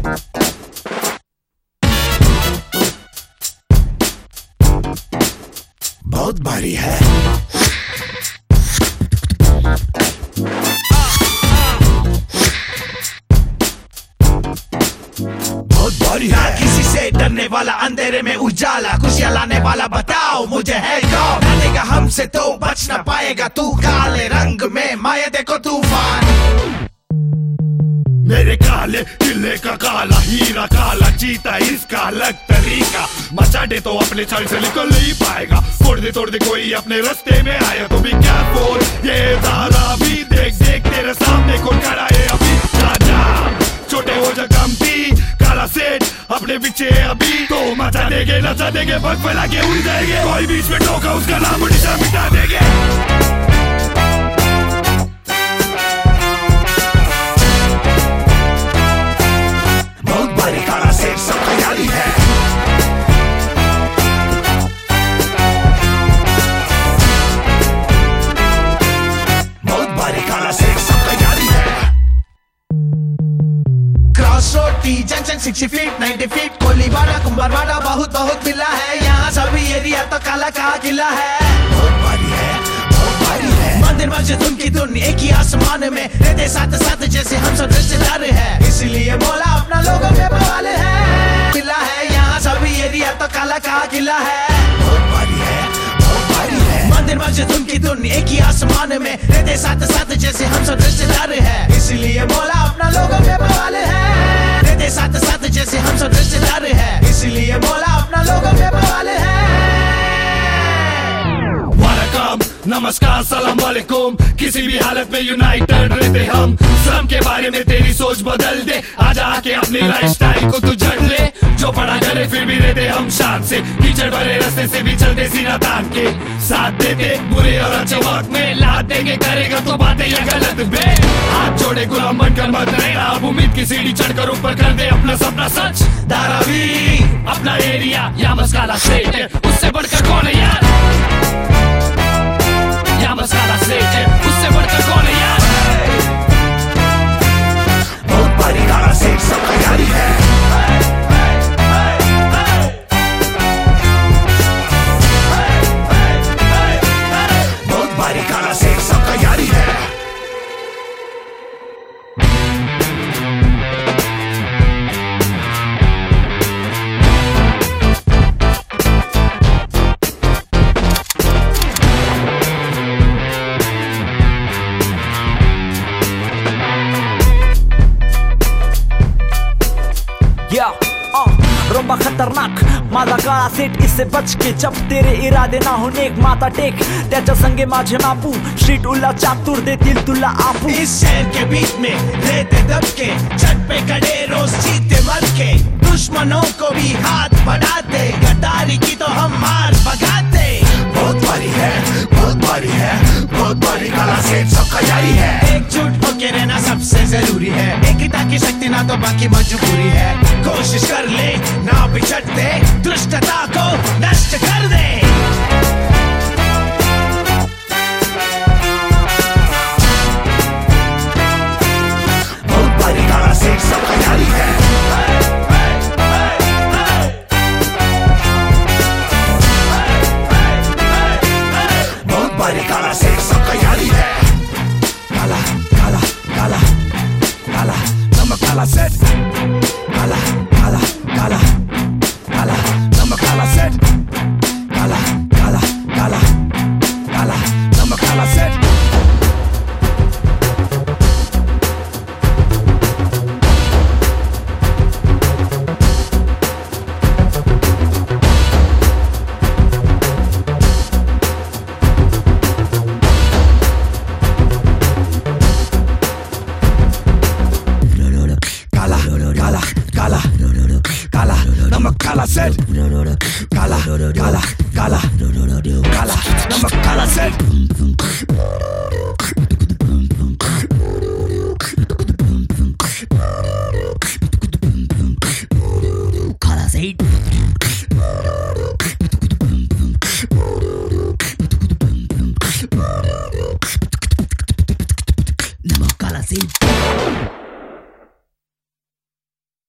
बहुत भारी है, बहुत भारी है। किसी से डरने वाला, अंधेरे में उजाला, खुशियां लाने वाला, बताओ मुझे है कौन? डरेगा हमसे तो बच ना पाएगा तू, काले रंग में माया देखो तूफान। मेरे काले किले का काला हीरा, काला चीता इसका अलग तरीका, मचा दे तो अपने छल से निकल नहीं पाएगा, तोड़ दे कोई अपने रास्ते में आया तो भी क्या बोल। ये तारा भी देख देख तेरे सामने कौन खड़ा है अभी, राजा छोटे हो जा कमती, काला सेठ अपने पीछे अभी तो मचा देंगे, नचा देंगे, पग फैला के उड़ जाएंगे, कोई बीच में टोका उसका नाम निशान मिटा देंगे। Junction 60 feet 90 feet, Koliwada Kumbharwada बहुत बहुत मिला है, यहाँ सभी एरिया तो काला का किला है। बहुत भारी है, बहुत भारी है। मंदिर मस्जिद उनकी धुन एक ही आसमान में, रहते साथ साथ जैसे हम सब रिश्तेदार है, इसलिए मौला अपना लोगों में बवाले है। किला है यहाँ सभी एरिया तो काला का किला है। बहुत भारी है, बहुत भारी है। मंदिर मस्जिद उनकी धुन एक ही आसमान में, रहते साथ साथ जैसे हम सब रिश्तेदार है, इसलिए मौला अपना लोगों में बवाले है। साथ साथ जैसे हम सब रिश्तेदार है, इसलिए मौला अपना लोगों में बवाले है। वालेकुम नमस्कार सलाम वालेकुम, किसी भी हालत में यूनाइटेड रहते हम, श्रम के बारे में तेरी सोच बदल दे, आजा आके अपनी लाइफस्टाइल को तू जड़ ले, जो पढ़ा करे फिर भी रहते हम शान से, कीचड़ भरे रास्ते से भी चलते सीना तान के, साथ देते बुरे और अच्छे वक्त में, लाद देंगे करेगा तो बातें या गलत बे, हाथ जोड़े गुलाम बनकर मत रहना, अब उम्मीद की सीढ़ी चढ़कर ऊपर कर दे अपना सपना सच। धारावी अपना एरिया या मस्काला सेट है, उससे बढ़कर कौन है यार, या मस्काला सेट है, उससे बढ़कर कौन है यार। बहुत भारी काला सेट सब तैयारी है, बहुत भारी काला सेट सब तैयारी है। रोंबा खतरनाक माझा काळा सेट, इससे बच के जब तेरे इरादे ना होणे माता टेक, त्याच्या संगे माझे नापू, स्ट्रीट उल्ला चातुर देतील तुला आपू। इस शहर के बीच में रहते दबके, छत पे खड़े रोज जीते मर के, दुश्मनों को भी हाथ बढ़ाते, गद्दारी की तो हम मार भगाते। बहुत भारी है, बहुत भारी है, बहुत भारी काला सेट सबका जारी है, एकजुट होके रहना सबसे जरूरी है, एकता की शक्ति ना तो बाकी मजबूरी है, कोशिश कर ले ना बिछड़ दे, दुष्टता को नष्ट कर दे। बहुत भारी काला सेट सबका जारी है, बहुत भारी काला सेट सबका जारी है। काला काला काला काला नमक काला सेट, काला काला काला काला नमक काला सेट, काला काला काला काला नमक काला set. Kala set, kala, kala, kala, kala, number kala set. Kala set. Number kala set.